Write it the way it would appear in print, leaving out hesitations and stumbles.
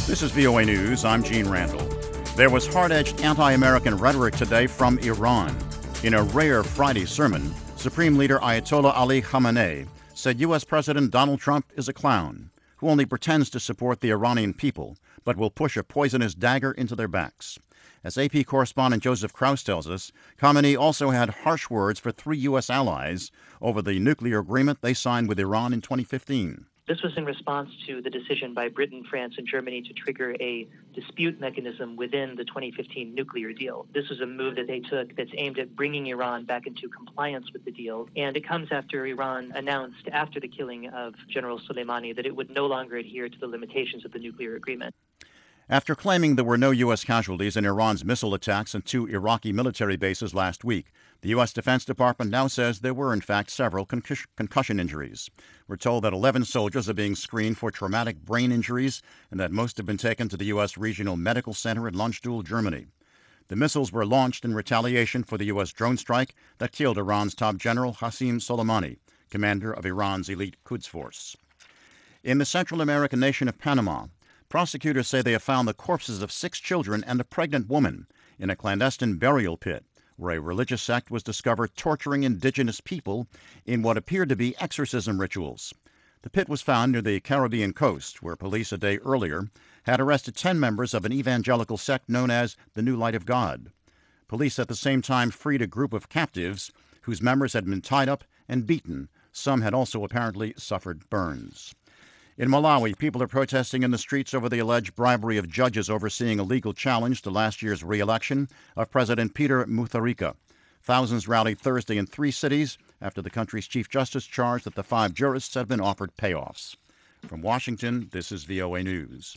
This is VOA News. I'm Gene Randall. There was hard-edged anti-American rhetoric today from Iran. In a rare Friday sermon, Supreme Leader Ayatollah Ali Khamenei said U.S. President Donald Trump is a clown who only pretends to support the Iranian people but will push a poisonous dagger into their backs. As AP correspondent Joseph Krause tells us, Khamenei also had harsh words for three U.S. allies over the nuclear agreement they signed with Iran in 2015. This was in response to the decision by Britain, France, and Germany to trigger a dispute mechanism within the 2015 nuclear deal. This was a move that they took that's aimed at bringing Iran back into compliance with the deal. And it comes after Iran announced after the killing of General Soleimani that it would no longer adhere to the limitations of the nuclear agreement. After claiming there were no U.S. casualties in Iran's missile attacks on two Iraqi military bases last week, the U.S. Defense Department now says there were, in fact, several concussion injuries. We're told that 11 soldiers are being screened for traumatic brain injuries and that most have been taken to the U.S. Regional Medical Center in Landstuhl, Germany. The missiles were launched in retaliation for the U.S. drone strike that killed Iran's top general, Qasem Soleimani, commander of Iran's elite Quds Force. In the Central American nation of Panama, prosecutors say they have found the corpses of 6 children and a pregnant woman in a clandestine burial pit where a religious sect was discovered torturing indigenous people in what appeared to be exorcism rituals. The pit was found near the Caribbean coast, where police a day earlier had arrested 10 members of an evangelical sect known as the New Light of God. Police at the same time freed a group of captives whose members had been tied up and beaten. Some had also apparently suffered burns. In Malawi, people are protesting in the streets over the alleged bribery of judges overseeing a legal challenge to last year's re-election of President Peter Mutharika. Thousands rallied Thursday in 3 cities after the country's chief justice charged that the 5 jurists had been offered payoffs. From Washington, this is VOA News.